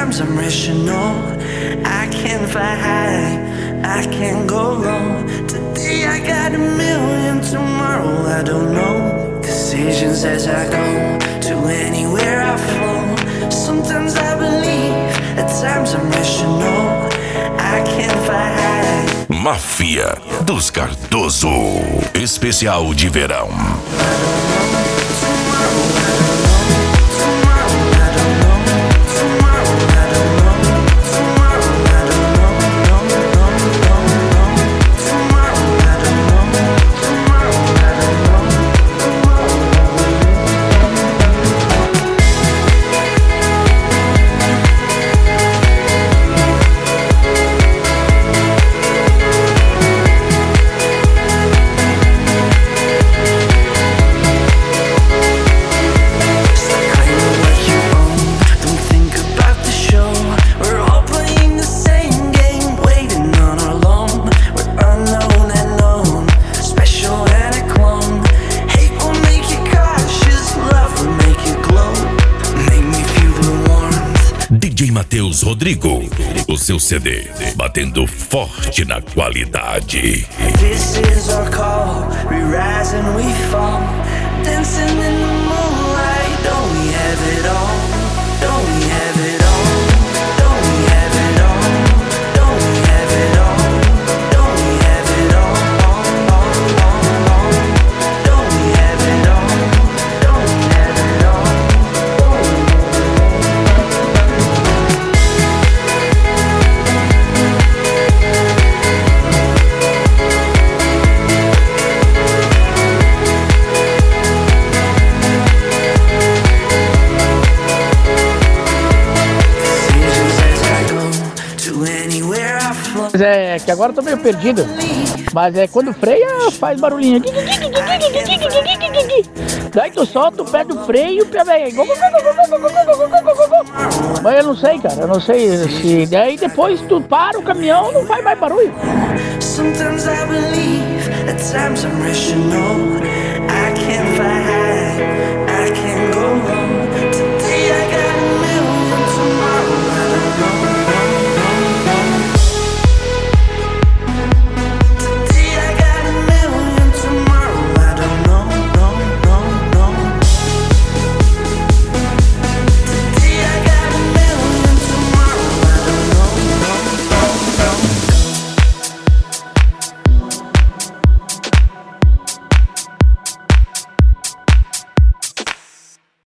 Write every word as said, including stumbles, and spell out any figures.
times I'm rational. I can fly high, I can go low. Today I got a million, tomorrow I don't know. Decisions as I go, to anywhere I flow. Sometimes I believe, at times I'm rational. I can fly high. Máfia dos Cardoso, especial de verão. D J Matheus Rodrigo, o seu C D, batendo forte na qualidade. This is our call, we rise and we fall, dancing in the moonlight. Don't we have it all? Don't we have it all? Don't we have it all? Don't we have it all? Don't we have it all? Don't we have it all? Don't we have it all? Mas é que agora eu tô meio perdido. Mas é quando freia, faz barulhinho. Daí tu solta o pé do freio, o pé vem. Mas eu não sei, cara. Eu não sei se. Daí depois tu para o caminhão, não faz mais barulho. Sometimes I believe, at times I'm rational. I can fly high,